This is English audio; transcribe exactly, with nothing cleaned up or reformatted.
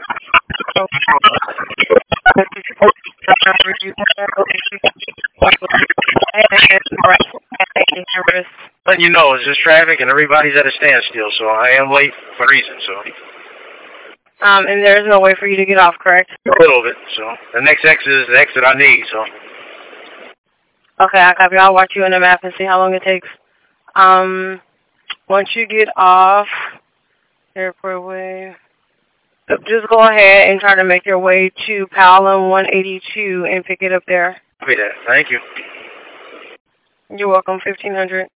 But you know, it's just traffic and everybody's at a standstill, so I am late for a reason, so. Um, and there's no way for you to get off, correct? A little bit, so. The next exit is the exit I need, so. Okay, I copy. I'll watch you on the map and see how long it takes. Um, once you get off Airport Way, just go ahead and try to make your way to Powell one eighty-two and pick it up there. Copy that. Thank you. You're welcome. fifteen hundred.